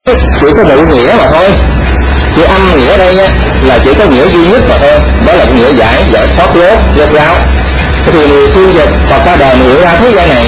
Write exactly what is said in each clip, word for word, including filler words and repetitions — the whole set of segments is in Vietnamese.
chỉ có một nghĩa mà thôi. Chữ âm nghĩa đây á, là chỉ có nghĩa duy nhất mà thôi, đó là nghĩa giải giải thoát lốt rốt ráo. Thì phương dịch Phật ra đời nghĩa ra thế gian này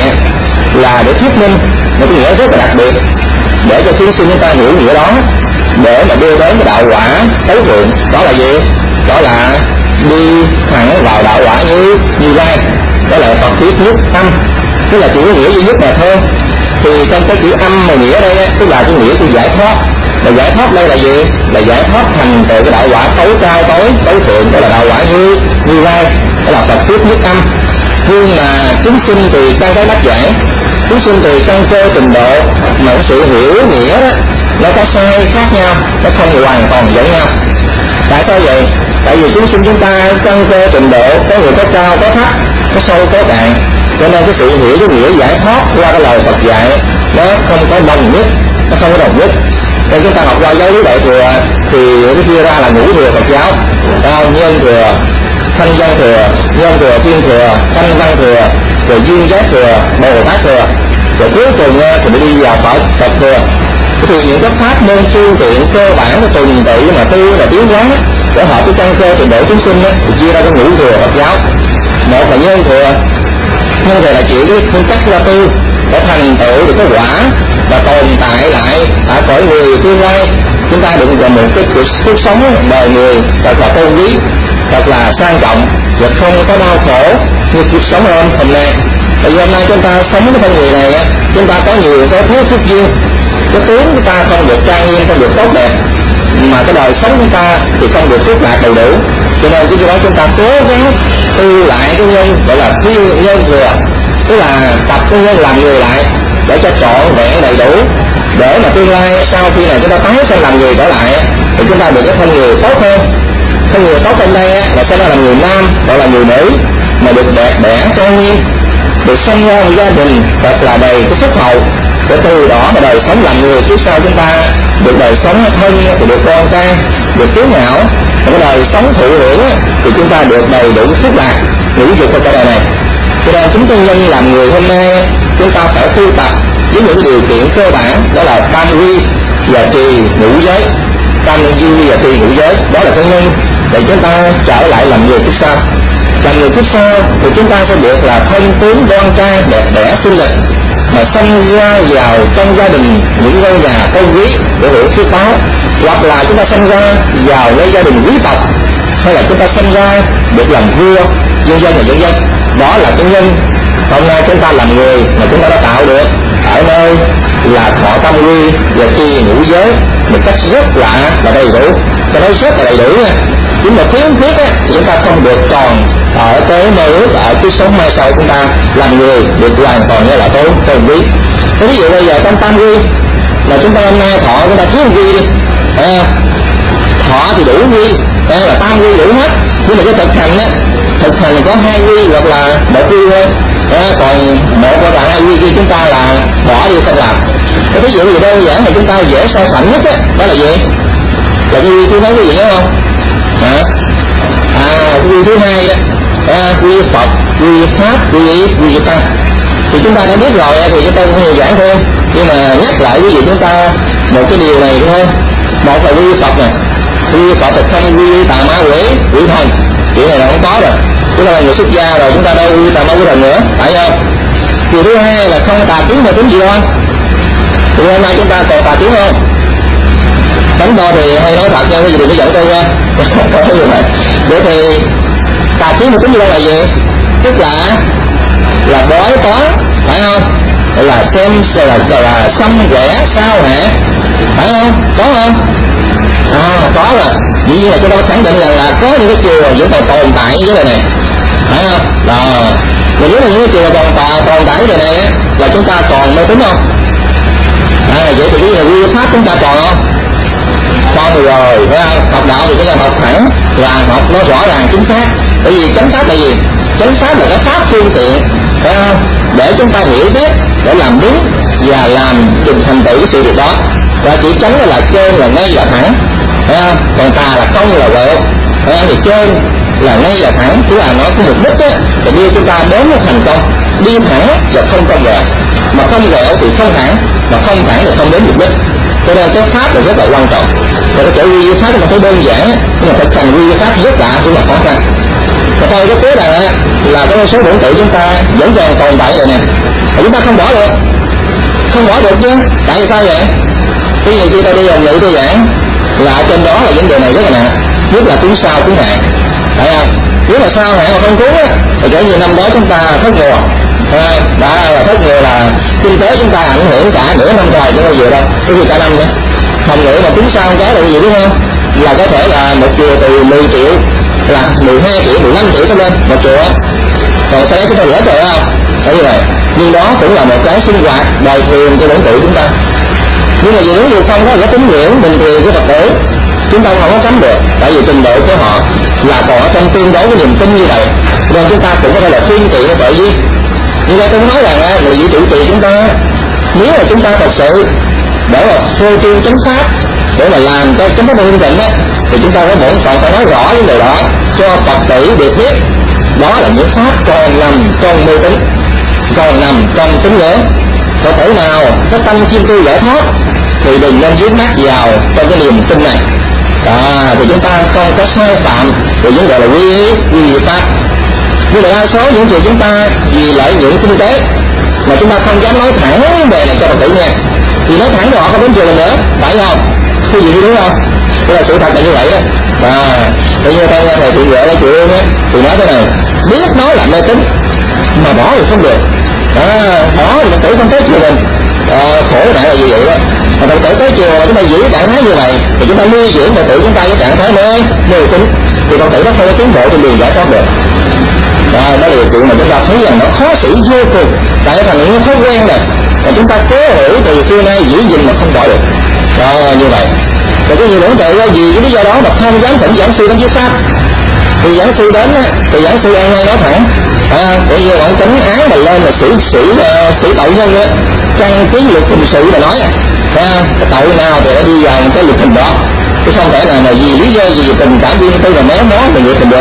là để thuyết minh một cái nghĩa rất là đặc biệt, để cho chúng sinh chúng ta hiểu nghĩa đó, để mà đưa đến cái đạo quả tối thượng. Đó là gì? Đó là đi thẳng vào đạo quả như như lai. Đó là Phật thuyết nhất âm, tức là chỉ có nghĩa duy nhất mà thôi. Thì trong cái chữ âm mà nghĩa đây á, tức là cái nghĩa của giải thoát. Và giải thoát đây là gì? Là giải thoát thành tựu cái đạo quả tối cao tối tối thượng, đó là đạo quả như như lai. Đó là Phật thuyết nhất âm. Nhưng mà chúng sinh thì căn cái bách giải, chúng sinh thì căn cơ trình độ mà cái sự hiểu nghĩa đó nó có sai khác nhau, nó không hoàn toàn giống nhau. Tại sao vậy? Tại vì chúng sinh chúng ta căn cơ trình độ có người có cao có thấp, có sâu có cạn, cho nên cái sự hiểu cái nghĩa giải thoát qua cái lời Phật dạy nó không có đồng nhất, nó không có đồng nhất. Nên chúng ta học qua giáo lý đại thừa thì nó chia ra là ngũ thừa Phật giáo, à, nhân thừa, thanh văn thừa, nhân thừa, thiên thừa, thanh văn thừa, rồi duyên giác thừa, bồ tát thừa, rồi cuối cùng thì mới đi vào Phật Phật thừa. Thì những cái pháp môn phương tiện cơ bản của tuần tự mà tu là tiến hóa để hợp với căn cơ trình độ chúng sinh đó, thì chia ra cái ngũ thừa Phật giáo. Một là nhân thừa, nhân thừa là chỉ cái phương cách ra tu để thành tựu được cái quả và tồn tại lại ở cõi người tương lai. Chúng ta đừng làm một cái cuộc, cuộc sống đời người thật là tôn quý, thật là sang trọng và không có đau khổ như cuộc sống hôm hôm nay. Tại vì hôm nay chúng ta sống cái thân người này, chúng ta có nhiều cái thế phước duyên, cái tướng chúng ta không được trang nghiêm, không được tốt đẹp, mà cái đời sống chúng ta thì không được phước lạc đầy đủ. Cho nên cái đó chúng ta cố gắng tu lại cái nhân gọi là thiên nhân thừa, tức là tập cái nhân làm người lại để cho trọn vẹn đầy đủ, để mà tương lai sau khi này chúng ta tái sang làm người trở lại thì chúng ta được cái thân người tốt hơn. Thân người tốt hơn đây là sẽ là người nam gọi là người nữ mà được đẹp đẽ trang nghiêm, được sinh ra một gia đình thật là đầy cái phúc hậu, để từ đó mà đời sống làm người trước sau chúng ta được đời sống thân thì được con trai, được tướng hảo, và cái đời sống thụ hưởng thì chúng ta được đầy đủ phúc lạc ngũ dục của cả đời này. Cho nên chúng tôi nhân làm người hôm nay chúng ta phải tu tập với những điều kiện cơ bản, đó là tam quy và trì ngũ giới. Tam quy và trì ngũ giới đó là cái nhân để chúng ta trở lại làm người kiếp sau. Làm người kiếp sau thì chúng ta sẽ được là thân tướng đoan trang đẹp đẽ xinh lịch, mà sinh ra vào trong gia đình những ngôi nhà tôn quý để hưởng phước báo, hoặc là chúng ta sinh ra vào ngay gia đình quý tộc, hay là chúng ta sinh ra được làm vua nhân dân và nhân dân. Đó là cái nhân hôm nay chúng ta làm người mà chúng ta đã tạo được ở nơi là thọ tam quy và trì ngũ giới một cách rất là là đầy đủ. Cho nói rất là đầy đủ nha, chỉ một khiếm khuyết á chúng ta không được còn ở tới mơ ước ở cái sống mai sau chúng ta làm người được hoàn toàn như là tôn tôn quý. Ví dụ bây giờ trong tam quy là chúng ta hôm nay thọ chúng ta thiếu quy đi, à, thọ thì đủ quy, à, là tam quy đủ hết, nhưng mà cái thực hành á, thực hành có hai quy hoặc là một quy thôi, à, còn một hoặc là hai quy kia chúng ta là bỏ đi không làm. Cái ví dụ gì đơn giản mà chúng ta dễ so sánh nhất á, đó là gì? Là cái quy thứ mấy quý vị nhớ không? À, à quy thứ hai đó, à, quy Phật, quy Pháp, quy quy Tăng. Thì chúng ta đã biết rồi thì chúng ta không nhiều giảng thôi, nhưng mà nhắc lại quý vị chúng ta một cái điều này thôi. Một là quy Phật này, quy Phật thì không quy tà ma quỷ quỷ thần, chuyện này là không có rồi. Chúng ta là người xuất gia rồi, chúng ta đâu quy tà ma quỷ thần nữa, phải không? Điều thứ hai là không tà tiếng mà tính gì không? Thì hôm nay chúng ta còn tà tiếng không? Đánh đo thì hay nói thật nha, cái gì đừng có giận tôi nha. Vậy thì tà tiếng mà tính gì đâu là gì? Tức là là bói toán, phải không? Là xem là là xăm vẽ sao hả? Phải không? Có không? À có rồi. Dĩ nhiên là chúng ta khẳng định rằng là có những cái chùa vẫn còn tồn tại với cái này, phải không? Đó. Mà nếu là những cái chùa còn tồn tồn tại cái này á, là chúng ta còn mê tín không? À vậy thì cái gì quy pháp chúng ta còn không? Con rồi, phải không? Học đạo thì chúng ta học thẳng là học nó rõ ràng chính xác. Bởi vì chánh pháp là gì? Chánh pháp là cái pháp phương tiện, phải không? Để chúng ta hiểu biết, để làm đúng và làm trình thành tựu cái sự việc đó. Và chỉ chánh là trên là ngay là thẳng, phải không? Còn tà là công là vẹo, phải không? Thì trên là ngay là thẳng, tức là nó có mục đích á, để đưa chúng ta đến với thành công. đi thẳng và không cong vẹo, mà cong vẹo thì không thẳng, mà không thẳng thì không đến mục đích. Cho nên cái pháp là rất là quan trọng. Và cái chỗ quy y pháp chúng ta thấy đơn giản, nhưng mà thực hành quy y pháp rất lạ, cũng là khó khăn. Và tôi có cố rằng là cái số bổn tự chúng ta vẫn còn tồn tại rồi nè, và chúng ta không bỏ được, không bỏ được chứ. Tại vì sao vậy? Cái nhiều khi ta đi dòng ngữ tôi giảng là ở trên đó là vấn đề này rất là nặng, nhất là cuốn sau cuốn hạn, phải không? Nếu mà sao hạn mà không cuốn á, thì kể như năm đó chúng ta thất mùa, à, đã là thất mùa là kinh tế chúng ta ảnh hưởng cả nửa năm trời chứ bao giờ đâu, cái gì cả năm nữa. Hồng ngữ mà cuốn sau cái là gì biết không? Là có thể là một chùa từ mười triệu là mười hai triệu, mười lăm triệu trở lên một chùa, còn sau đó chúng ta lỡ rồi không? Thế như vậy, nhưng đó cũng là một cái sinh hoạt đời thường của bổn tự chúng ta. Nhưng mà nếu như không có cái tín ngưỡng bình thường của Phật tử, chúng ta không có cấm được, tại vì trình độ của họ là còn ở trong tương đối với niềm tin như vậy, nên chúng ta cũng có thể là phương tiện tội gì. Nhưng mà tôi nói rằng người vị trụ trì chúng ta, nếu mà chúng ta thật sự để mà phô trương chánh pháp, để mà làm cho chánh pháp hưng thịnh á, thì chúng ta có bổn phận phải nói rõ những điều đó cho Phật tử được biết. Đó là những pháp còn nằm trong mê tín, còn nằm trong tín ngưỡng. Có thể nào có tâm chiêm tu giải thoát thì đừng nên dướng mắt vào trong cái niềm tin này. À, thì chúng ta không có sai phạm thì vấn đề là quy y quy pháp. Nhưng mà đa số những chuyện chúng ta vì lợi nhuận kinh tế mà chúng ta không dám nói thẳng vấn đề này cho Phật tử nghe, vì nói thẳng thì họ không đến chùa nữa, phải không? Cái gì đúng không? Đây là sự thật là như vậy đó. À, tự nhiên ta nghe thầy chuyện vợ chị Ương á, thì nói thế này, biết nói là mê tín mà bỏ thì không được. À, bỏ thì Phật tử không tới chùa mình. À, khổ nạn là như vậy đó. Mà Phật tử tới chùa mà chúng ta giữ trạng thái như vậy thì chúng ta nuôi dưỡng Phật tử chúng ta với trạng thái mê mê tín, thì Phật tử nó không có tiến bộ trên đường giải thoát được. Đó, đó là điều kiện mà chúng ta thấy rằng nó khó xử vô cùng, tại thành những thói quen này mà chúng ta cố hữu từ xưa nay giữ gìn mà không bỏ được. Đó, như vậy. Rồi cái nhiều bổn tự vì cái lý do đó mà không dám thỉnh giảng sư đến thuyết pháp. Thì giảng sư đến á, thì giảng sư ăn ngay nói thẳng, à, bởi vì bọn tính án mà lên là xử xử uh, xử tội nhân á, căn cứ luật hình sự mà nói, à, cái tội nào thì đã đi vào cái luật hình đó, chứ không thể nào mà vì lý do gì tình cảm riêng tư mà méo mó thì vậy tình được.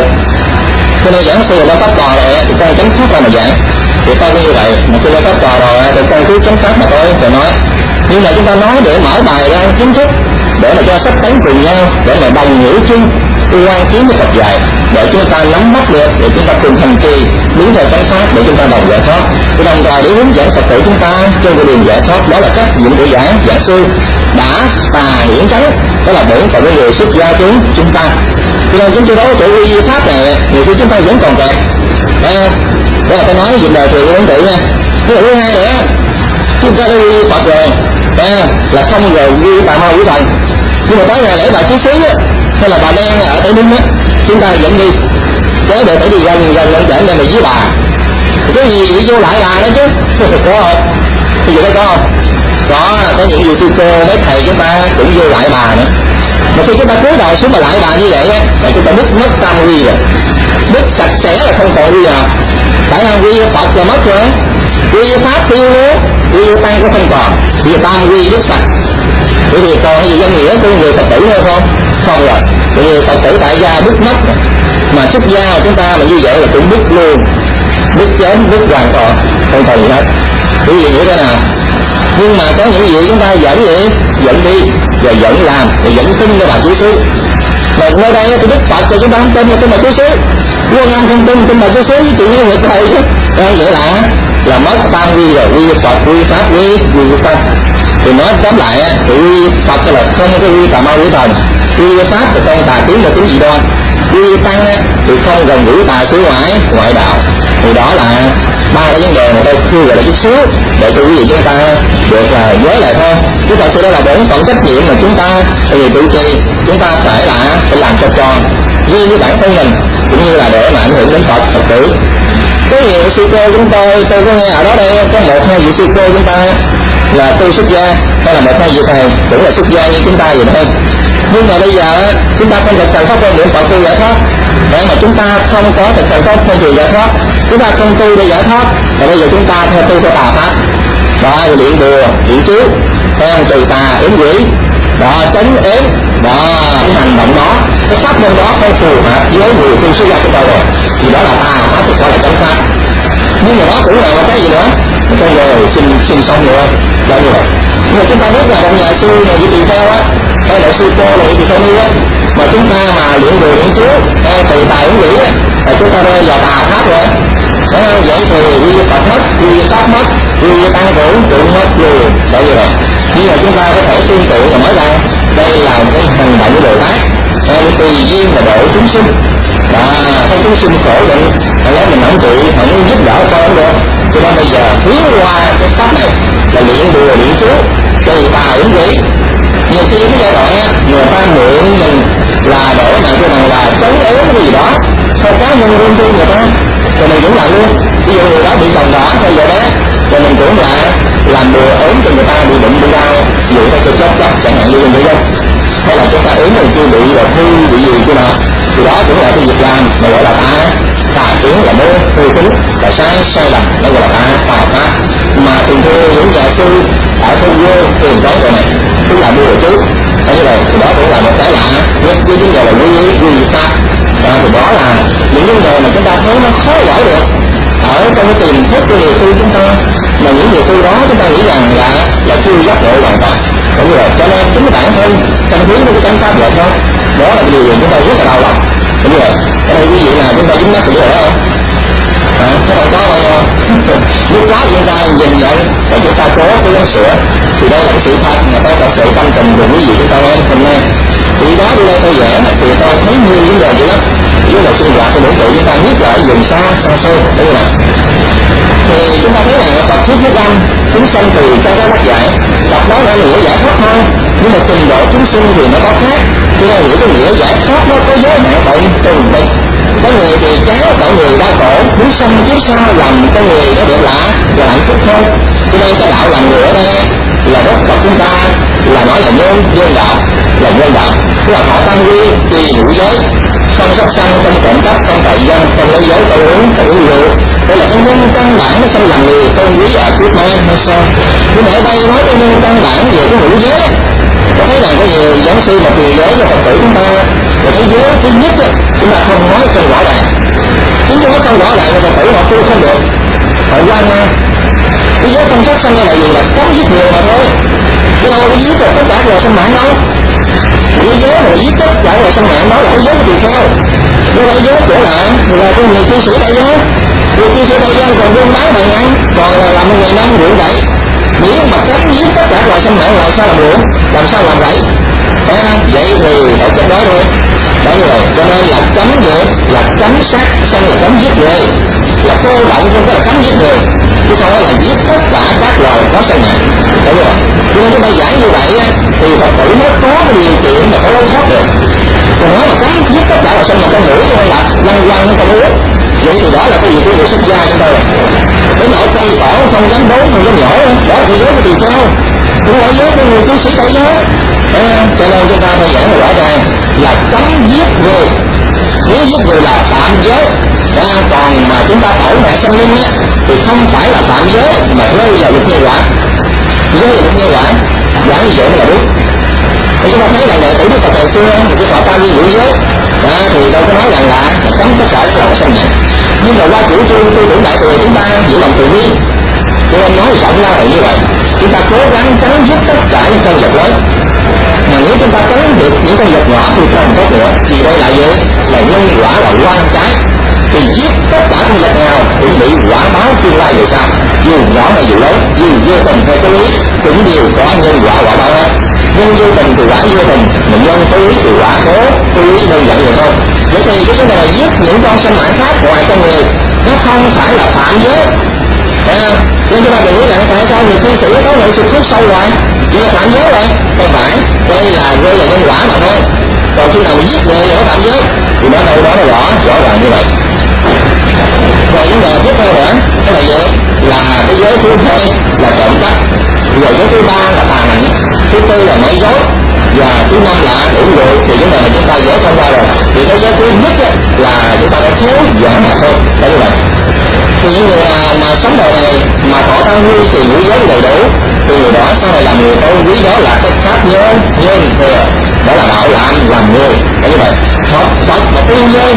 Cho nên giảng sư nó pháp tòa rồi thì căn chánh pháp ra mà giảng, thì tôi cũng như vậy, mà sư nó pháp tòa rồi thì căn cứ chánh pháp mà tôi phải nói. Nhưng mà chúng ta nói để mở bài ra chính thức, để mà cho sách tánh cùng nhau, để mà đồng hiểu chung quan kiến với Phật dạy, để chúng ta nắm bắt được, để chúng ta cùng hành trì đúng theo chánh pháp để chúng ta đồng giải thoát. Thì đồng thời để hướng dẫn Phật tử chúng ta trên con đường giải thoát, đó là trách nhiệm của giảng giảng sư đã tà hiển chánh, đó là bổn phận của người xuất gia chúng chúng ta. Cho nên chúng tôi nói chỗ quy y pháp này, nhiều khi chúng ta vẫn còn kẹt. Đó là tôi nói việc đời thường của bổn tự nha. Cái thứ hai nữa, chúng ta đã quy y Phật rồi, là không rồi quy tà ma quỷ thần. Nhưng mà tới ngày lễ bà Chí Xí á, hay là bà đen ở Tây Ninh á, chúng ta vẫn đi, kéo để phải đi gần gần lên chảnh đây mà với bà. Cái gì vậy vô lại bà đó chứ, có không? Cái gì đó có không? Có, có những vị sư cô, mấy thầy chúng ta cũng vô lại bà nữa. Mà khi chúng ta cúi đầu xuống mà lại bà như vậy á, là chúng ta mất mất tam quy rồi, mất sạch sẽ là không còn quy nào. Tại sao quy Phật là mất rồi, quy pháp tiêu luôn, quy tăng cũng không còn, vì tam quy mất sạch. Bởi vì còn cái gì danh nghĩa của người Phật tử nữa không? Không rồi. Bởi vì Phật tử tại gia bước mất rồi. Mà xuất gia của chúng ta mà như vậy là cũng bước luôn, bước chém, bước hoàn toàn, không còn gì hết. Bởi vì như thế nào? Nhưng mà có những gì chúng ta dẫn gì? Dẫn đi, rồi dẫn làm, rồi dẫn tin cho bà chú xứ. Mà nơi đây thì Đức Phật thì chúng ta không tin là tin bà chú xứ. Quân Âm không tin, tin bà chú xứ, chỉ như người thầy chứ. Vậy là là mất tam quy rồi, quy Phật, quy Pháp, quy quy Pháp. Thì nói tóm lại thì quy Phật là không có quy tà ma quỷ thần, quy Pháp thì không tà kiến và tính dị đoan, quy Tăng thì không gần gũi tà xứ ngoại ngoại đạo. Thì đó là ba cái vấn đề mà tôi chưa gọi là chút xíu để cho quý vị chúng ta được là nhớ lại thôi. Chứ thật sự đây là bổn phận trách nhiệm mà chúng ta thì tự trì chúng ta phải là phải làm cho tròn riêng với bản thân mình, cũng như là để mà ảnh hưởng đến Phật Phật tử. Có nhiều sư cô chúng tôi tôi có nghe ở đó đây có một hai vị sư cô chúng ta là tu xuất gia, hay là một hai vị thầy cũng là xuất gia như chúng ta vậy thôi. Nhưng mà bây giờ chúng ta không thực hành pháp môn niệm Phật tu giải thoát, để mà chúng ta không có thực hành pháp môn giải thoát, chúng ta không tu để giải thoát, và bây giờ chúng ta theo tu theo tà pháp, đó điện bùa, điện chú, theo trừ tà, ứng quỷ, đó tránh ếm, đó cái hành động đó, cái pháp môn đó không phù hợp với người tu xuất gia của tôi rồi, thì đó là tà pháp, thì đó là chánh pháp. nhưng mà đó cũng là một cái gì nữa, một con người sinh sinh sống nữa là như vậy. Nhưng mà chúng ta biết là một nhà sư mà vị tỳ kheo á, hay là sư cô là vị tỳ kheo ni á, mà chúng ta mà luyện người luyện chú hay tùy tài ứng lý á, là chúng ta rơi vào tà pháp rồi. À, vậy thì quy Phật mất, quy Pháp mất, quy tăng trưởng cũng mất luôn, bởi vì vậy. Nhưng mà chúng ta có thể tương tự và nói rằng đây là một cái hành động của Bồ Tát, để tùy duyên mà độ chúng sinh. À, thấy chúng sinh khổ định, hãy nói mình không trị, hãy giúp đỡ con được. Cho nên bây giờ hướng qua cái pháp này là luyện đùa luyện chú, tùy tài ứng lý. Nhiều khi cái giai đoạn á, người ta mượn mình là để mà cái bằng là trấn ếu cái gì đó, sau cá nhân luôn thương người ta, rồi mình cũng làm luôn. Ví dụ người đó bị chồng đỏ hay vậy đó, rồi mình cũng là làm đùa ốm cho người ta bị bệnh bị đau, dụ ta cho chốc chốc chẳng hạn như vậy đó. Hay là chúng ta ốm rồi chưa bị rồi thư bị gì kia nào, thì đó cũng là cái việc làm mà gọi là ta tà kiến, là mê hư tính, là sai sai lầm, đó gọi là ta tà pháp. Mà thường thường những nhà sư ở thôn quê thường có cái này, tức là mua chú. Thế rồi thì đó cũng là một cái lạ nhất với vấn đề là quy quy pháp. À, thì đó là những vấn đề mà chúng ta thấy nó khó giải được ở trong cái tiềm thức của người sư chúng ta, mà những người sư đó chúng ta nghĩ rằng là là chưa giác ngộ hoàn toàn. Đúng rồi, cho nên chính bản thân trong hướng của cái chánh pháp vậy thôi, đó là điều chúng ta rất là đau lòng. Đúng rồi, ở đây quý vị là chúng ta dính mắc cái đó không? À, cái không có bao nhiêu. Lúc đó chúng ta nhìn nhận và chúng ta cố cái sửa, thì đây là cái sự thật mà tôi thật sự tâm tình cùng quý vị chúng ta em hôm nay. Thì đó đi đây tôi giảng thì tôi thấy nhiều vấn đề vậy đó, với là sinh hoạt của mỗi người chúng ta nhất là ở vùng xa xa xôi, đúng không ạ? Thì chúng ta thấy là Phật thuyết nhất âm chúng sanh từ trong cái bát giải, Phật nói là nghĩa giải thoát thôi, nhưng mà trình độ chúng sinh thì nó có khác. Cho nên những cái nghĩa giải thoát nó có giới hạn bệnh từng bệnh. Có người thì chán, có người đau khổ, muốn sanh kiếp sau làm con người nó được lạ là hạnh phúc thôi. Cho nên cái đạo làm người ở đây là đất Phật chúng ta là nói là nhân nhân đạo, là nhân đạo, tức là họ tăng quy tùy đủ giới, không sát sanh, không trộm cắp, không tày dân, không lấy giới, không uống, không uống rượu. Đây là cái nhân căn bản nó sinh làm người tôn quý ở kiếp mai hay sao? Nhưng mà ở đây nói cái nhân căn bản về cái ngũ giới, có thấy rằng có nhiều giáo sư mà truyền giới cho Phật tử chúng ta là cái giới thứ nhất đó, chúng ta không nói không rõ ràng. Chính chúng nó không rõ ràng thì Phật tử họ tu không được, họ quan mang. Cái giới không sát sanh là gì? Là cấm giết người mà thôi, chứ đâu có giết được tất cả loài sinh mạng đâu. Cái giới mà giết tất cả loài sinh mạng đó là cái giới của tỳ kheo, nhưng mà cái giới của lại là của người cư sĩ tại gia. Người cư sĩ tại gia còn buôn bán hàng ăn, còn là làm một ngày năm rượu rẫy. Nếu mà cấm giết tất cả loài sinh mạng làm sao làm rượu, làm sao làm rẫy? À, vậy thì phải chết đó thôi. Đó như vậy, cho nên là cấm gì? Là cấm sát sanh, là cấm giết người, là cơ động không có là cấm giết người, chứ không phải là giết tất cả các loài có sinh mạng. Đúng rồi. Cho nên chúng ta giải như vậy thì Phật tử mới có cái điều kiện mà có lối thoát được. Còn nói mà cấm giết tất cả loài sinh mạng, con mũi con lặt lăn quăng con uống, vậy thì đó là cái gì của người xuất gia chúng ta rồi. Đến nỗi cây cỏ không dám đốn, không dám nhổ, đó là cái giới của tỳ kheo, cũng là giới của người cư sĩ tại giới. À, cho nên chúng ta phải giảng rõ ràng là cấm giết người. Nếu giết người là phạm giới, à, còn mà chúng ta tổn hại sinh linh á thì không phải là phạm giới mà rơi vào luật nhân quả. Rơi vào luật nhân quả, giảng như vậy mới là đúng. Thì chúng ta thấy là đệ tử Đức Phật ngày xưa một cái sọ tam vi ngũ giới, à, thì đâu có nói rằng là cấm tất cả các loại sinh mạng. Nhưng mà qua chủ trương tư tưởng đại thừa chúng ta giữ lòng từ bi, cho nên nói rộng ra là như vậy. Chúng ta cố gắng chấm dứt tất cả những con vật lớn, mà nếu chúng ta cấm được những con vật nhỏ thì không tốt nữa. Vì đây là gì? Là nhân quả, là quan trái. Thì giết tất cả con vật nào cũng bị quả báo tương lai về sau, dù nhỏ hay dù lớn, dù vô tình hay cố ý cũng đều có nhân quả quả báo hết. Nhân vô tình thì quả vô tình, mà nhân cố ý thì quả cố cố ý, đơn giản vậy thôi. Vậy thì cái vấn đề là giết những con sinh mạng khác ngoài con người nó không phải là phạm giới. À, nên chúng ta đừng nghĩ rằng tại sao người cư sĩ có nghệ thuật thuốc sâu rồi chỉ là phạm giới rồi, không phải. Đây là rơi là nhân quả mà thôi. Còn khi nào mà giết người ở phạm giới thì nó đâu đó nó rõ rõ ràng như vậy. Rồi vấn đề tiếp theo nữa cái là gì? Là cái giới thứ hai là trộm cắp, rồi giới thứ ba là tà hạnh, thứ tư là nói dối, và thứ năm là uống rượu. Thì vấn đề này chúng ta dễ thông qua rồi. Thì cái giới thứ nhất là chúng ta phải khéo giảng mà thôi, đó như vậy. Thì những người mà, mà sống đời này mà thọ tăng huy thì ngũ giới đầy đủ, thì người đó sau này làm người tôn quý, đó là cái pháp nhân nhân thừa, đó là đạo làm làm người, đó như vậy. Học Phật mà tu nhân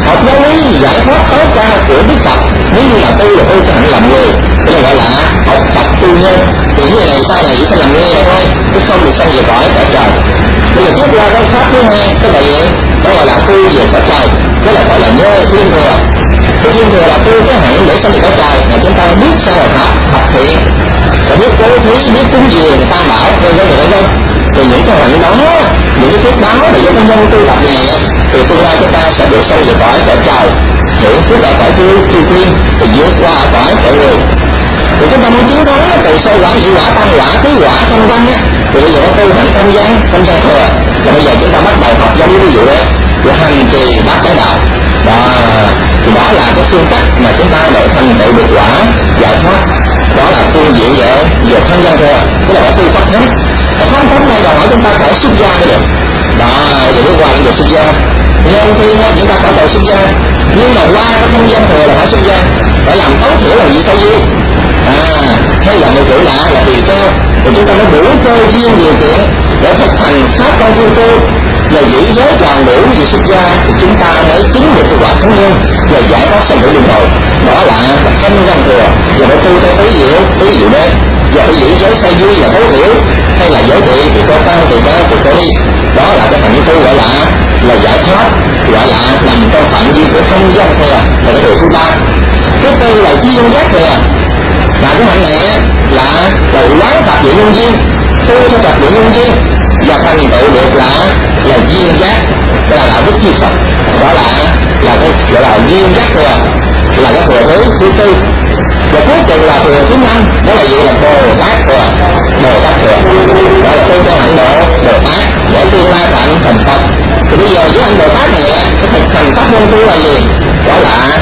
học giáo lý giải thoát tối cao của Đức Phật. Nếu như mà tu là tu cho hạnh làm người, cái gọi là học Phật tu nhân. Thì như này sau này chỉ sẽ làm người mà thôi, chứ không được sanh về cõi cõi trời. Bây giờ tiếp qua cái pháp thứ hai, cái bài vậy đó gọi là tu về cõi trời, đó là gọi là nhơ thiên thừa. Thì thiên thừa là tu cái hạnh để sanh về cõi trời, mà chúng ta biết sao là học học thiện, sẽ biết bố thí, biết cúng dường tam bảo, vân vân vân vân. Thì những cái hạnh đó, những cái phước đó để giúp công nhân tu tập này, thì tương lai chúng ta sẽ được sanh về cõi cõi trời, hưởng phước ở cõi chư chư thiên, thì vượt qua ở cõi cõi người. Thì chúng ta muốn chiến thắng từ sơ quả, nhị quả, tam quả, tứ quả, thanh văn á, thì bây giờ nó tu hạnh thanh văn, thanh văn thừa. Và bây giờ chúng ta bắt đầu học giống như ví dụ đấy, là hành trì bát chánh đạo. Đó, thì đó là cái phương cách mà chúng ta để thành tựu được quả giải thoát. Đó là phương diện về về thanh văn thừa, tức là phải tu pháp thánh. Và pháp thánh này đòi hỏi chúng ta phải xuất gia mới được. Đó, thì bước qua những việc xuất gia. Nhân tiên chúng ta phải cầu xuất gia, nhưng mà qua cái thanh văn thừa là phải xuất gia, phải làm tối thiểu là gì sao duyên. À, hay là một chữ lạ là tùy theo, thì chúng ta mới đủ cơ duyên điều kiện để thực hành pháp trong tu tu, là giữ giới tròn đủ gì xuất gia, thì chúng ta mới chứng được cái quả thánh nhân và giải thoát sanh tử luân hồi. Đó là thanh văn thừa, và phải tu theo tế diệu, tế diệu đấy, và phải giữ giới sai duy là tối thiểu, hay là giới trị thì có tăng thì có thì có đi. Đó là cái hạnh tu gọi là là giải thoát, gọi là nằm trong phạm vi của thanh văn thừa, là cái điều thứ ba. Cái tư là duyên giác thừa. Và cái hạnh này là là quán tập địa nhân duyên, tu theo tập địa nhân duyên và thành tựu được là là duyên giác, đó là đạo đức chư Phật. Đó là là cái gọi là duyên giác thừa, là cái thừa thứ thứ tư. Và cuối cùng là thừa thứ năm, đó là gì? Là Bồ Tát thừa. Bồ Tát thừa đó là tu theo hạnh độ Bồ Tát để tương lai thành thành Phật. Thì bây giờ với anh Bồ Tát này cái thực hành pháp môn tu là gì? Đó là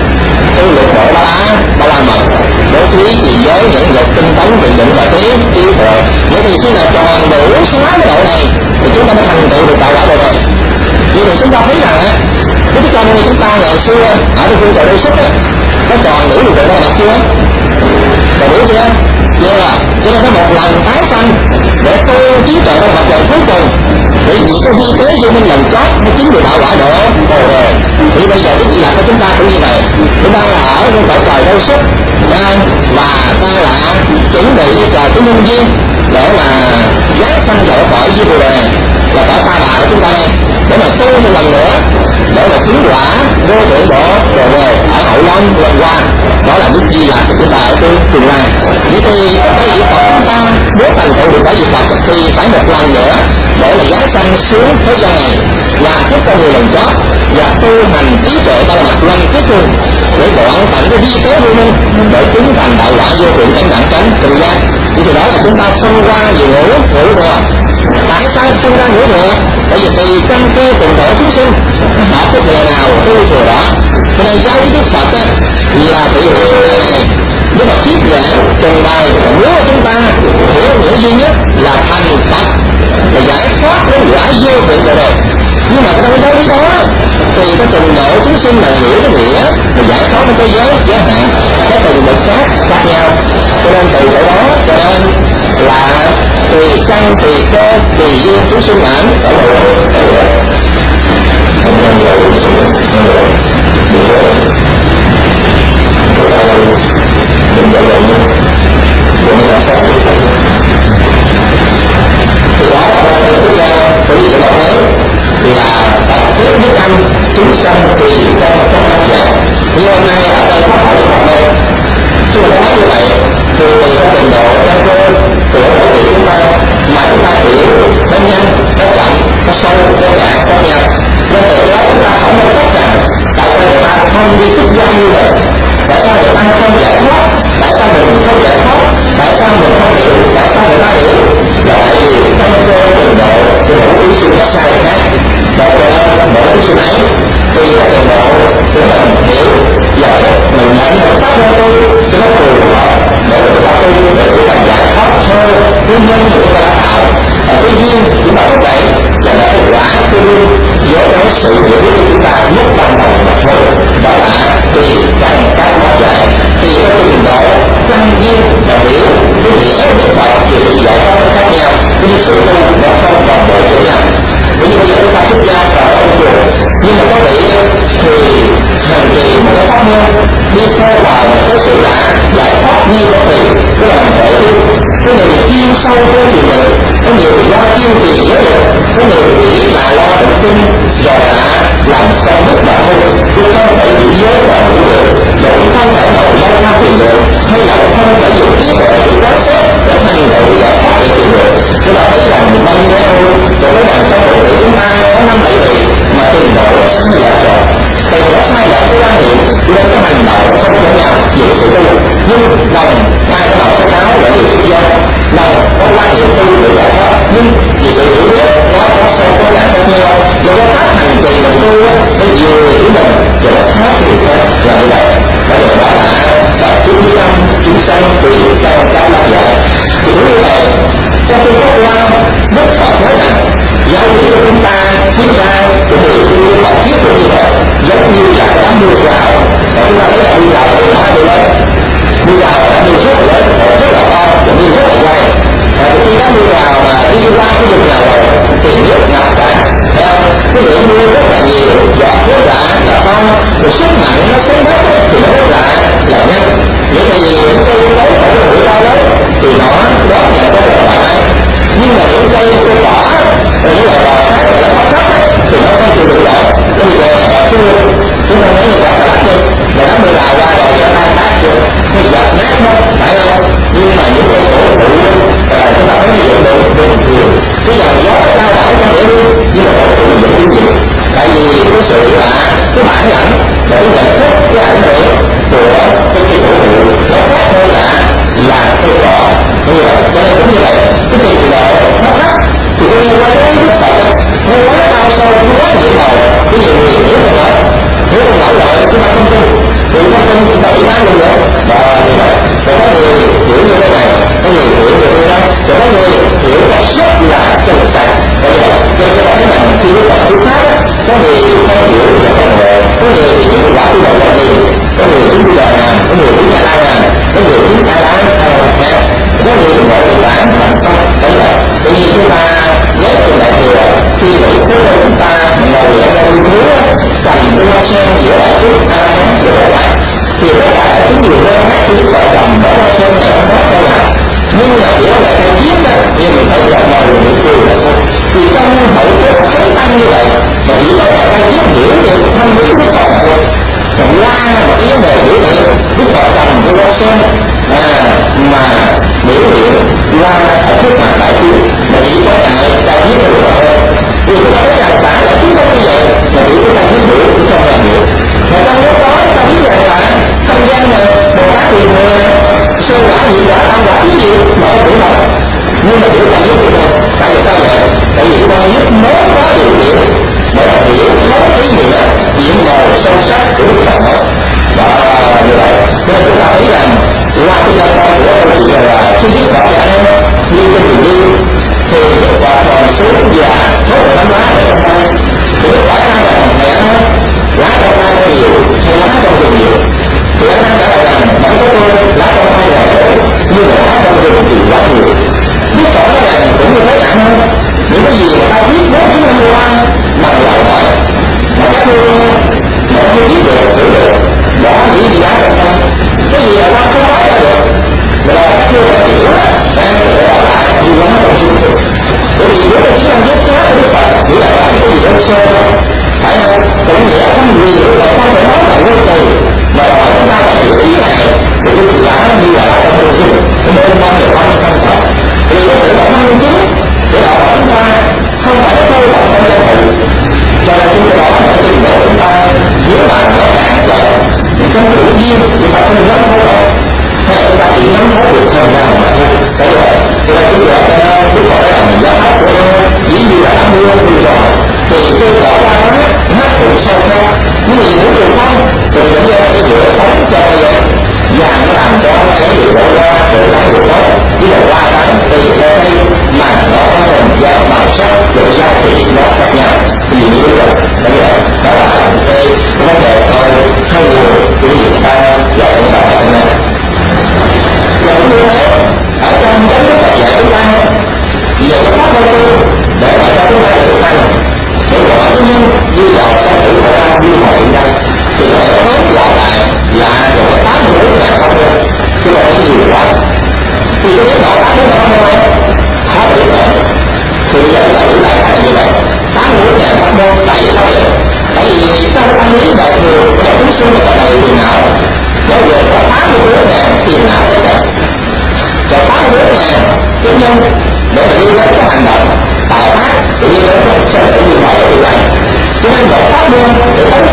tu lục độ ba la ba la mật, bố thí trì giới nhẫn nhục tinh tấn thiền định và trí trí tuệ. Vậy thì khi nào tròn đủ sáu cái độ này thì chúng ta mới thành tựu được đạo quả Bồ Đề. Vì vậy chúng ta thấy rằng á, cái con người chúng ta ngày xưa ở trong phương trời đô xuất á, có tròn đủ lục độ ba la mật chưa? Tròn đủ chưa? Chưa. Cho nên có một lần tái sanh để tu trí tuệ ba la mật lần cuối cùng, bởi vì cái vi tế vô minh lần chót mới chứng được đạo quả độ Bồ Đề. Thì bây giờ cái gì là của chúng ta cũng như vậy, chúng ta là ở trong cõi trời đô xuất và ta là chuẩn bị chờ cái nhân duyên để mà giáng sanh vào cõi với Bồ Đề, là cõi ta bà của chúng ta đây, để mà tu một lần nữa để mà chứng quả vô thượng độ Bồ Đề ở hậu long lần qua. Đó là đức di lạc của chúng ta ở tương tương lai. Vậy thì cái vị Phật chúng ta muốn thành tựu được cái vị Phật thì phải một lần nữa để mà giáng sanh xuống thế gian này, làm tiếp con người lần chót và tu hành trí tuệ ba la mật lần cuối cùng để đoạn tận cái vi tế vô minh, để chứng thành đạo quả vô thượng chánh đẳng chánh tự giác. Thì đó là chúng ta phân ra về ngũ ngũ thừa. Tại sao phân ra ngũ thừa? Bởi vì tùy căn cơ từng thể chúng sinh hợp cái thừa nào tu thừa đó. Cho nên giáo lý Đức Phật á, là tự hiểu số này, nhưng mà thuyết giảng trình bày muốn chúng ta hiểu nghĩa duy nhất là thành Phật, là giải thoát đến quả vô thượng Bồ Đề. Nhưng mà trong cái giáo lý đó tùy cái trình độ chúng sinh mà hiểu cái nghĩa và giải thoát cái thế giới giới hạn, cái từng bậc khác khác nhau. Cho nên từ chỗ đó cho nên là tùy căn tùy cơ tùy duyên chúng sinh mãn ở độ thì đó là một cái quốc gia của những đạo thế là tập thuyết nhất tâm chúng sanh tùy căn trong tâm dạng. Như hôm nay ở đây có hỏi một đây chúng ta nói như vậy thì cái trình độ căn cơ của mỗi vị chúng ta mà chúng ta hiểu nó nhanh nó chậm nó sâu nó nhạt nó nhạt, nên từ đó chúng ta không có chắc rằng tại sao người ta không đi xuất gia như vậy, tại sao người ta không giải thoát, tại sao mình không giải thoát, tại sao mình không hiểu, tại sao người ta hiểu, là tại vì căn cơ trình độ của mỗi ý sự nó sai khác. Và cho nên mỗi ý sự ấy thì cái trình độ của mình hiểu và cách mình nhận được pháp môn tu cho nó phù hợp để chúng ta tu, để chúng ta giải thoát theo nguyên nhân của chúng ta đã tạo. Ở cái duyên chúng ta thúc đẩy là cái quả tương đương với cái sự hiểu biết của chúng ta lúc ban đầu mà thôi. Đó là tùy căn các pháp giải, thì có trình độ căn duyên và hiểu cái nghĩa của Đức Phật thì sự giải thoát khác nhau, nhưng sự tu nó không đồng bộ với nhau. Ví dụ bây giờ chúng ta xuất gia ở ông chùa, nhưng mà có vị thì tin rồi đã làm công đức đạo hữu, tôi không thể giữ giới và đủ được, rồi không thể ngồi lâu năm thiền được, hay là không thể dùng trí tuệ để quán xét để thành tựu giải thoát để thiền được. Chúng ta thấy rằng năm thế thôi, rồi thấy rằng trong bộ tử chúng ta có năm bảy vị mà trình độ sai lạc rồi, từ đó sai lạc cái quan niệm lên cái hành động sống giống nhau về sự tu, nhưng đồng hai cái đầu sách áo là điều xuất gia, đồng có quan niệm tu để giải thoát, nhưng vì sự hiểu biết nó có sâu có nặng khác nhau, do đó các hành trì mình tu nó vừa với mình và nó khác thì khác là như vậy. Và điều đó là tập trung với tâm chúng sanh tùy trong cái lập giải. Thì cũng như vậy, trong Trung Quốc qua Đức Phật nói rằng giáo lý của chúng ta thiết ra của người tu họ thiết cũng như vậy, giống như là đám mưa rào. Và chúng ta thấy là mưa rào là mưa hai độ lớn, mưa rào là mưa rất là lớn, rất là to, và mưa rất là dày. Và khi đám mưa rào mà đi qua cái vùng nào rồi thì nước ngập cả, theo cái lượng mưa rất là nhiều, giọt rất là là to, rồi sức mạnh nó xém đất thì nó rất là là nhanh. Vậy thì những cái yếu tố của cái bụi to lớn thì nó đốt nhận có rất là mạnh, nhưng mà những cây cây cỏ rồi những loại bò sát là nó thấp thì nó không chịu được nổi, nó bị đè đè xuống luôn. Chúng ta thấy như quả xà lách đi, mà đám mưa rào qua rồi nó tan tác chưa, nó dập nát đâu, phải không? Nhưng mà những cây cổ thụ là chúng ta thấy như vậy được bình thường. Cái dòng gió cao đảo trong địa hương nhưng mà cổ thụ vẫn giữ gì? Tại vì cái sự là cái bản lãnh và cái nhận thức, cái ảnh hưởng của cái cây cổ thụ nó khác hơn là là cây cỏ. Như vậy, cho nên cũng như vậy, cái trình độ nó thấp thì cái liên quan đến Đức Phật nó quá cao sâu, nó quá nhiệm màu. Cái nhiều người hiểu không nói, hiểu không nổi rồi chúng ta không tin, thì không tin chúng ta bị bán luôn nữa. Và như vậy, có người hiểu như thế này, có người hiểu như thế đó, có người hiểu cách rất là chân sạch. Vậy là cho nên nói rằng khi Đức Phật thuyết pháp á, có người không hiểu thì không ngộ, có người thì biết quả tu đầu là gì, có người hiểu tu đời nào, có người biết nhà ai nào, có người biết ai đáng hay là khác, có người ngộ được bản thành công. Đấy là tự nhiên chúng ta nhớ trong đại thừa khi nghĩ thế của chúng ta ngồi ở nơi núi cầm cái hoa sen giữa đại chúng a la hán giữa đại lạc thì tất cả đại chúng nhiều nơi khác chúng sợ cầm bỏ hoa sen này không hết đâu nào, nhưng mà chỉ là cái viết đó thì mình thấy là ngồi người xưa là sao, thì trong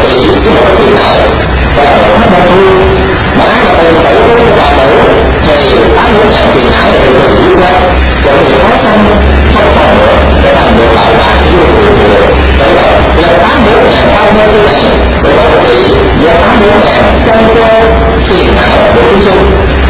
trị với một cái phiền não và một cái bất thu. Mà ai mà từng tự tu cho bà tử thì tám bốn ngàn phiền não là từ từ đi qua, rồi thì khó khăn không còn nữa để thành được bảo đảm vô cùng của được. Vậy là là tám bốn ngàn cao hơn như này để có trị và tám bốn ngàn căn cơ phiền não của chúng sinh.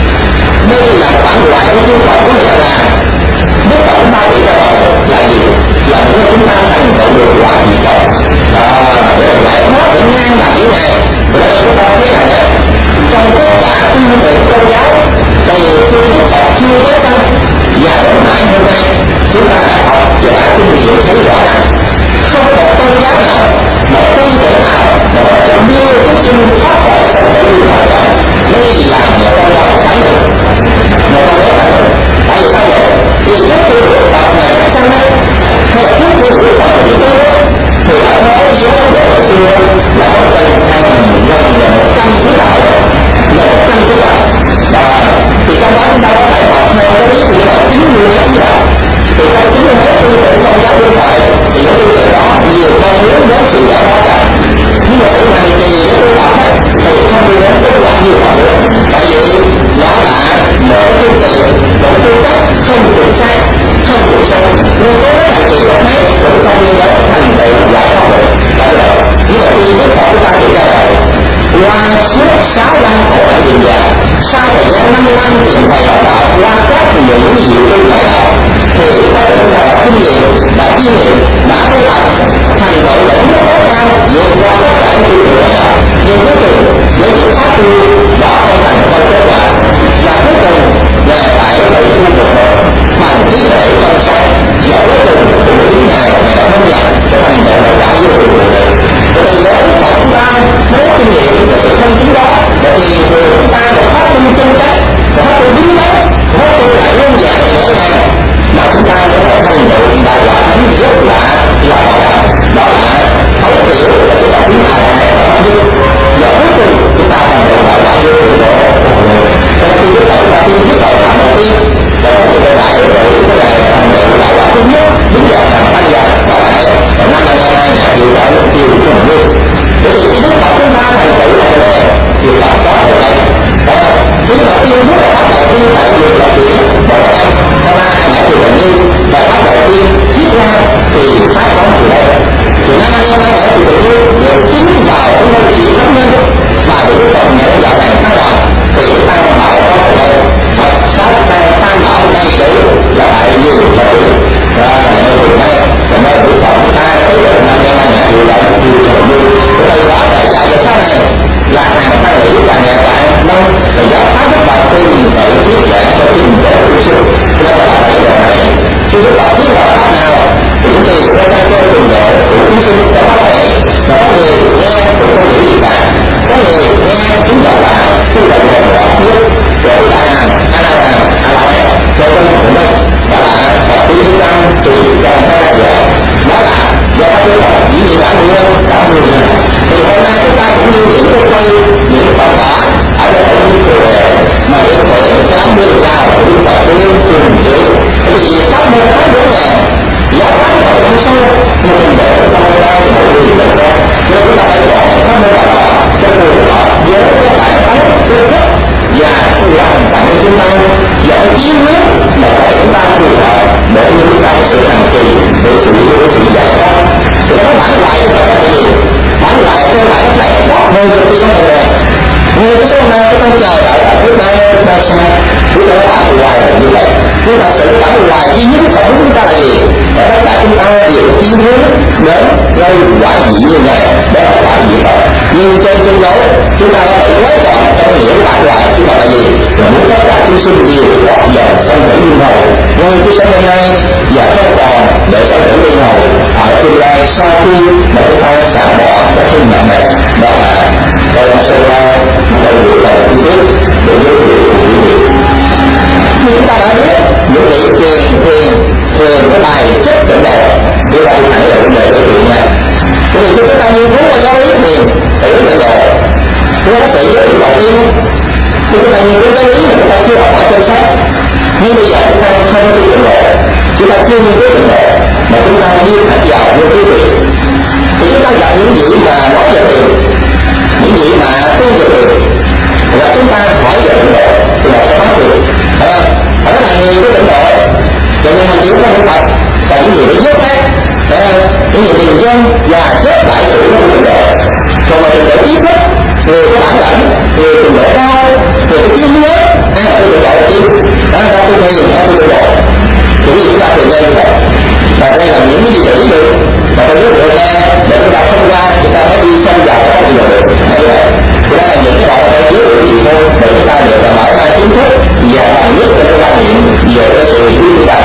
Đây là bản loại của chúng Phật, có nghĩa là Đức Phật chúng ta bị ra đời là gì? Là muốn chúng ta thành tựu được quả vị Phật. À, để giải thoát để ngang bằng với Ngài. Để chúng ta thấy rằng trong tất cả kinh điển tôn giáo thì khi Đức Phật chưa có sanh và đến mãi hôm nay chúng ta đã học và đã kinh nghiệm thấy rõ ràng không một tôn giáo nào, một tư tưởng nào mà có thể đưa chúng sinh thoát khỏi sanh tử luân hồi cả. Đây là một tôn giáo khẳng định, một tôn giáo khẳng định. Tại vì sao vậy? Vì trước khi Đức Phật này đã sanh hay là trước khi Đức Phật chỉ tu thì ở đó dưới Ấn Độ hồi xưa là có gần hàng gần là một trăm thứ đạo, là một trăm thứ đạo. Và thì trong đó chúng ta có thể học theo cái lý như là chín mươi thứ đạo. Thì trong chín mươi hết tư tưởng tôn giáo đương thời thì cái tư tưởng đó nhiều mong muốn đến sự giải thoát cả. Nhưng mà sự này thì cái tu tập ấy thì không đi đến kết quả như vậy nữa. Tại vì nó là một phương tiện, một phương cách không chuẩn xác, không chuẩn xác. Nên có cái hành trì đó thấy cũng không đi đến thành tựu giải thoát được. Tại vì nhưng mà khi Đức Phật chúng ta thì ra đời qua suốt sáu năm khổ hạnh hiện giờ, sau thời gian năm năm tìm thầy học đạo qua các những diệu tu đại đạo thì chúng ta chúng ta đã kinh nghiệm, đã kinh nghiệm, đã tu tập thành tựu đỉnh mức tối cao vượt qua tất cả những tư tưởng đại đạo. Nhưng cuối cùng những việc pháp tu đó không thành công kết quả và cuối cùng là phải tự su cuộc đời bằng trí tuệ trong sạch và cuối cùng cũng đến ngày ngày không nhập trở thành một đại đạo vô cùng cuộc đời. Và từ đó Phật chúng ta mới kinh nghiệm cái sự không chính đó. Và thì người chúng ta đã phát tu chân cách, đã phát tu đúng đắn, phát tu lại đơn giản nhẹ nhàng mà chúng ta có thể thành tựu đại quả thánh rất là là bảo đảm. Đó là thấu hiểu là chúng ta tiến hành là bao nhiêu và cuối cùng chúng ta thành tựu đại quả vô cùng độ. Cho nên khi Đức Phật chúng ta tiên giúp đạo phạm đầu tiên và có sự đại đại để đổi cái này thành tựu đại quả thứ nhất đúng giờ là tăng giờ đó là năm anh em hai nhà chịu đạo mục tiêu cho một nước. Bởi vì khi Đức Phật chúng ta thành tựu đại quả thì Phật có được đây. Khi mà tiên giúp đạo pháp đầu tiên tại việc đầu tiên bởi các em sau ba hai nhà chịu như và pháp đầu tiên thiết ra thì pháp có từ đây. Thì năm anh em hai nhà chịu như đều chính vào cái môi trường thấp hơn mà Đức Phật nhận dạo này thăng bằng thì tăng bảo có từ đây. Phật sát tăng tăng bảo đầy đủ là tại vì là và nơi vùng này và nơi Đức Phật ta thấy được năm em hai nhà chịu là chịu cho như từ đó tại dạy về sau này là hàng ta nghĩ và ngày tại nông và giáo pháp Đức Phật tôi nhìn tự thiết giảng cho trình độ của sư nên là tại giờ này khi Đức Phật thiết đạo pháp nào thì chúng tôi cũng đang cho trình độ của chúng sinh có pháp này và có người nghe cũng không nghĩ gì cả, có người nghe chúng gọi là tu đạo một rõ nhất rồi đại hàm a la hàm a la hàm cho tôi của mình đó là Phật tư thứ năm thì còn hai đại giờ đó là do các tế bào dĩ nhiên đã đưa đã đưa ra thì hôm nay chúng ta cũng như những cái cây những phần đá ở đây ở những cửa mà được thể dám đưa vào của Đức Phật đưa cùng dưới thì các môn pháp đúng là giáo pháp của Phật không sâu nhưng mình để trong đây mỗi người mình ra nên chúng ta phải chọn các môn đạo đó cho phù hợp với các bạn thấy tư thức và hoàn cảnh của chúng ta và chiến lược mà để chúng ta phù hợp để chúng ta có sự hành trì để sự yêu sự giải thoát. Thì các bản lại của Phật là gì? Bản lại cơ bản là tốt hơn cái số này. Như cái số này cái con chờ đợi là thứ ba ba sao chúng ta bản hoài là như vậy. Nhưng mà sự bản hoài duy nhất của chúng ta là gì? Ở tất cả chúng ta đều chiến hướng đến gây quả dị như này để là quả dị Phật. Nhưng trên tương đối chúng ta có thể quấy còn trong những bản hoài chúng ta là gì? Là muốn tất cả chúng sinh đều gọn dần sanh tử luân hồi. Nên cái số hôm nay và không còn để sanh tử luân hồi ở tương lai sau khi mà chúng ta xả bỏ cái sinh mạng này. Đó là tôi sơ qua tôi gửi lời chi tiết để giới thiệu của quý vị. Như chúng ta đã biết những vị thiền thiền thường có bài sức dẫn đầu đưa ra thẳng luận về đối tượng này. Vì khi chúng ta nghiên cứu qua giáo lý thiền tự dẫn đầu chúng ta sẽ giới thiệu đầu tiên. Khi chúng ta nghiên cứu giáo lý mà chúng ta chưa học ở trong sách, nhưng bây giờ chúng ta không tu dẫn độ, chúng ta chưa nghiên cứu dẫn độ mà chúng ta đi thẳng vào vô quý vị thì chúng ta gặp những gì mà nói về thiền những người bình dân và chết đại sự của trình độ. Còn mà trình độ trí thức, người có bản lãnh, người trình độ cao, người có trí nhớ, hay là trình độ chi, đó là tôi thấy dùng cái trình độ. Chủ yếu chúng ta thường nghe như vậy. Và đây là những cái gì để ý được mà tôi giới thiệu nghe để chúng ta thông qua, chúng ta mới đi sâu vào cái trình độ được. Như vậy, thì đây là những cái đoạn tôi giới thiệu gì thôi để chúng ta được là mở ra kiến thức và làm nhất cho cái quan niệm về cái sự hiểu chúng ta.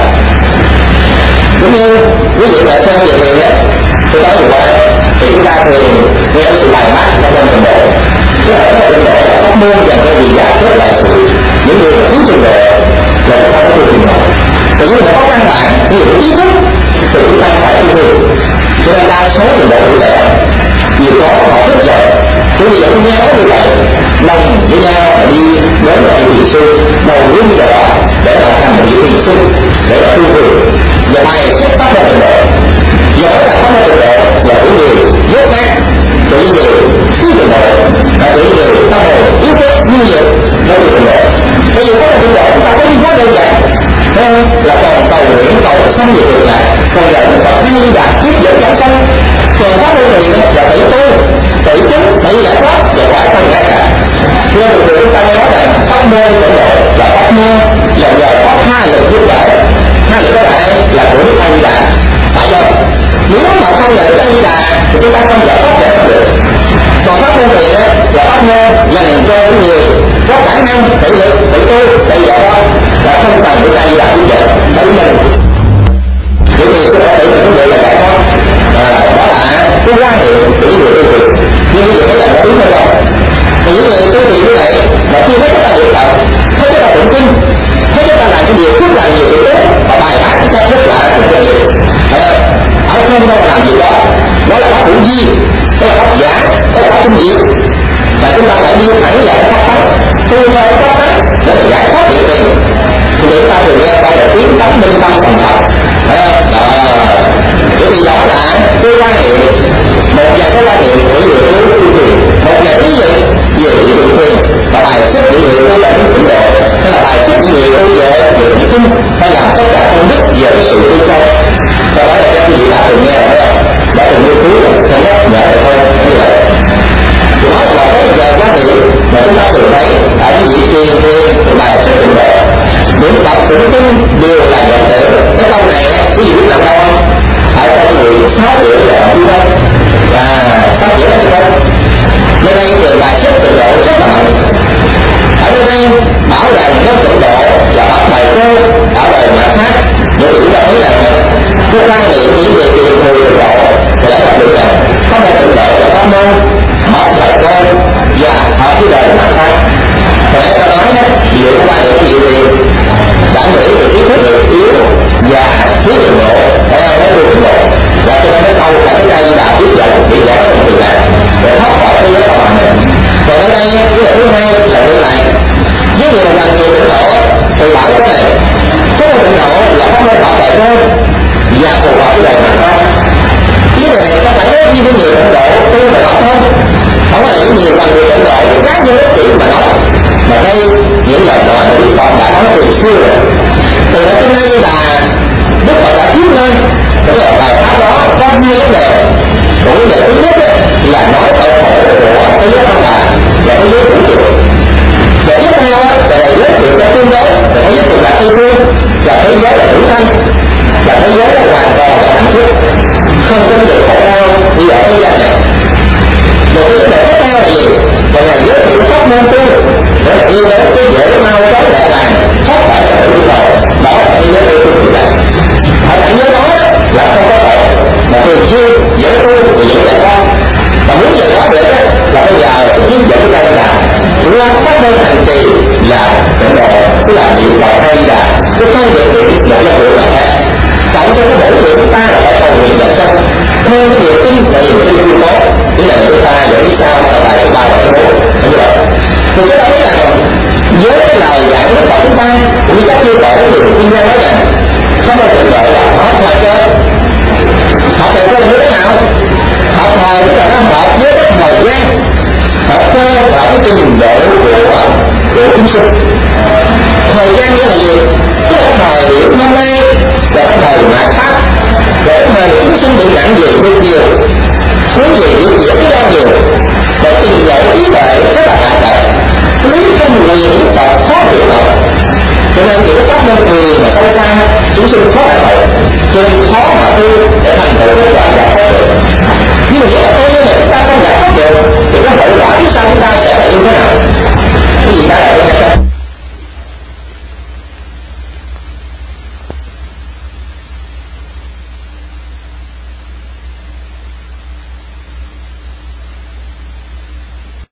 Cũng như quý vị tại xem về thiền đấy, tôi nói như vậy thì chúng ta thường nghe sự bài mát trong trong trình độ. Tức là các trình độ là các môn dành cho việc giải quyết đại sự. Những người thiếu trình độ là chúng ta có tu trình độ. Thì những người có căn bản, những người trí thức thì chúng ta phải tu thiền. Cho nên đa số trình độ tuổi trẻ vì có họ rất giỏi. Chứ bây giờ tôi nghe có như vậy, đồng với nhau là đi đến là vị thiền sư, đầu lưng cho đó để làm thành một vị thiền sư để là tu thiền. Và bài xuất phát ra trình độ. Và đó là phát ra trình độ là của người dốt nát, của người thiếu trình độ, và của người tâm hồn yếu kém như vậy nó được trình độ. Bây giờ có một trình độ chúng ta có đi quá đơn giản. Nên là còn cầu nguyện cầu sanh về cực lạc, còn giờ mình còn hay đạt tiếp dẫn giảng sanh, còn pháp môn thiền là tự tu, tự chứng, tự giải thoát và quả không ngay cả. Nên được chúng ta nói rằng pháp môn tịnh độ là pháp môn là nhờ có hai lực giúp đỡ. Hai lực đó là là của Đức A Di Đà. Tại sao? Nếu mà không nhờ Đức A Di Đà thì chúng ta không giải thoát giải được. Còn pháp môn thiền là pháp môn dành cho những người có khả năng tự lực, tự tu, tự giải thoát, là không cần Đức A Di Đà hướng dẫn tự mình. Vậy thì có thể tự mình cũng vậy là giải thoát. À, đó là cái quan hệ của những người tu thiền. Nhưng bây giờ cái là nó đúng hay không? Thì những người tu thiền như vậy mà khi thấy chúng ta được thật, thấy chúng ta tụng kinh, thấy chúng ta làm cái điều phước làm nhiều sự tốt và bài bác chúng ta rất là rất là nhiều. Ở không đâu làm gì đó, đó là pháp hữu vi, đó là pháp giả, đó là pháp sinh diệt. Và chúng ta phải đi thẳng vào cái pháp tánh, tu theo cái pháp tánh để mà giải thoát hiện tiền. Thì chúng ta thường nghe câu là tiếng tánh minh tâm thành Phật. Đó, vậy thì đó là cái quan hệ, một vài cái quan hệ của người tu tu thiền, một vài ví dụ về những người thiền và bài xuất những người tu lên trình độ, hay là bài xuất những người tu về về những kinh, hay là tất cả công đức về sự tu châu. Sau đó là các vị đã từng nghe rồi đó, đã từng nghiên cứu rồi, cho nhắc nhở rồi thôi, như vậy. Thì đó là cái giờ quan điểm mà chúng ta thường thấy ở những vị thiền thiền của bài xuất trình độ. Những Phật cũng kinh đều là nhận tử. Cái câu này quý vị biết làm đâu không? Ở trong nguyện sáu điển là ở phía đông. Và sáu điển là phía đông. Nơi đây người bài xuất trình độ rất là mạnh. Ở nơi đây bảo rằng nếu trình độ là bậc thầy cô ở đời mặt khác, để chúng ta thấy rằng cái quan niệm những người tiền người trình độ thì đã đặc biệt rằng có một trình độ là pháp môn, bậc thầy cô và ở cái đời mặt khác. Và nãy ta nói đó, dựa qua những cái gì cảm nghĩ về kiến thức được yếu và thiếu trình độ, phải không? Nó thiếu trình độ. Và cho nên cái câu là cái đây là biết dẫn bị giảng trong việc này để thoát khỏi thế giới của bạn này. Còn ở đây cái thứ hai là như này, với người mà cần nhiều trình độ thì bảo cái này, số trình độ là có môn học đại thôi và phù hợp với đời mặt thôi. Cái này không phải nói với nhiều trình độ tu là bảo thôi, không phải những nhiều bằng nhiều trình độ thì khác như nói chuyện mà nói. Mà đây những lời nói của Đức Phật đã nói từ xưa rồi. Từ đó cho nên là Đức Phật đã thuyết lên cái là bài pháp đó có hai vấn đề. Một vấn đề thứ nhất là nói tội khổ của thế giới tâm bà và thế giới vũ trụ. Và tiếp theo là giới thiệu cho tương đối là thế giới là tây phương và thế giới là vũ thanh và thế giới là hoàn toàn là hạnh phúc, không có gì khổ đau như ở thế gian này. Một cái vấn đề tiếp theo là gì? Và là giới thiệu pháp môn tu để là yêu đến cái dễ mau chóng lẹ làng thoát khỏi cái tự đầu. Đó là thế giới tu tu này. Ở cảnh giới đó là không có tội, mà thường xuyên dễ tu thì dễ dạy con. Và muốn về đó được là bây giờ cái chiến dẫn đây là chúng ta pháp môn hành trì là tịnh độ, tức là niệm Phật hay là cái phân biệt niệm một là vụ là khác. Cộng cho cái bổ nguyện chúng ta là phải cầu nguyện giải sanh. Theo cái niệm kinh là niệm kinh tuyên bố, tức là chúng ta để biết sao là bài số ba và số bốn như vậy. Thì chúng ta thấy rằng với cái lời giảng của Phật chúng ta cũng như các chư tổ thì chuyên gia nói rằng không có tịnh độ là học thời cơ. Học thời cơ là như thế nào? Học thời tức là nó hợp với cái thời gian, học cơ là cái trình độ của của chúng sinh. Thời gian như là gì? Tức là thời điểm năm nay là cái thời mạt pháp, để cái thời chúng sinh bị nặng gì như như thế nào